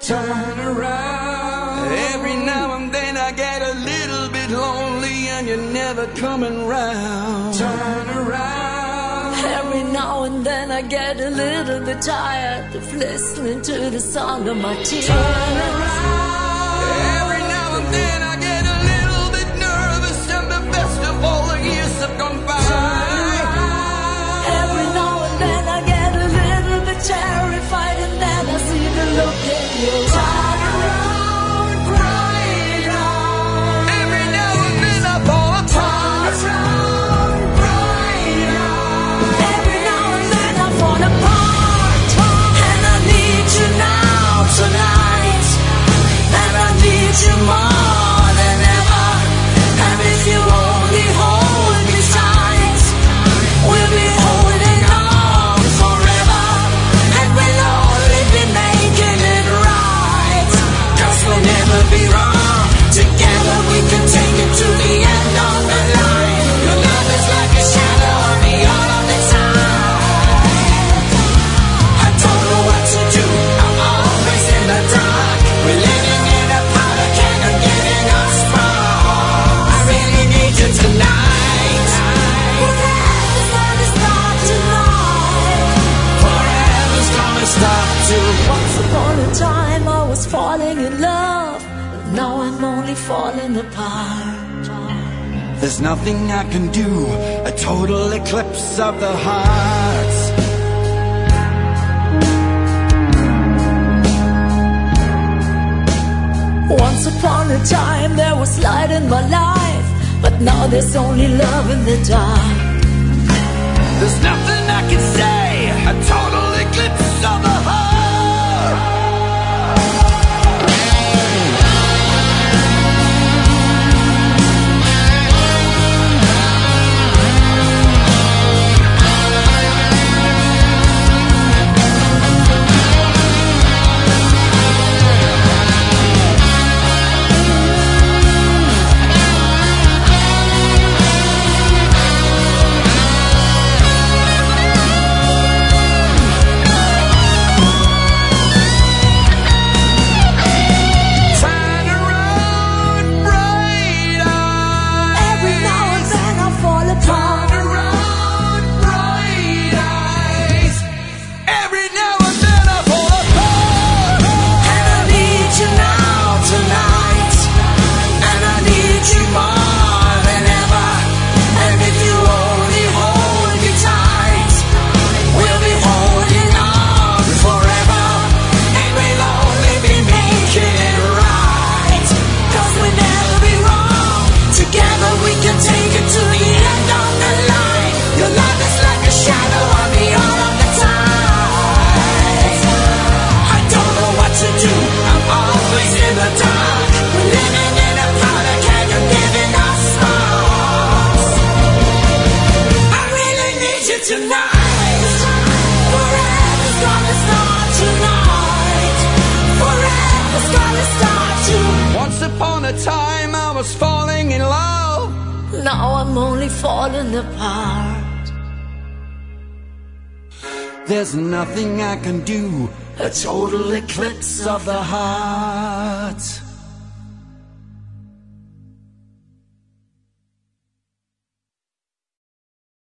turn around. Every now and then I get a little bit lonely and you're never coming round. Turn around. Every now and then I get a little bit tired of listening to the sound of my tears. Turn around. Every now and then I get a little bit nervous and the best of all the years have gone by. Every now and then I get a little bit terrified and then I see the look in your eyes. Falling in love, but now I'm only falling apart. There's nothing I can do, a total eclipse of the heart. Once upon a time there was light in my life, but now there's only love in the dark. There's nothing I can say, a total eclipse of the heart. Once upon a time I was falling in love. Now I'm only falling apart. There's nothing I can do, a total eclipse of the heart.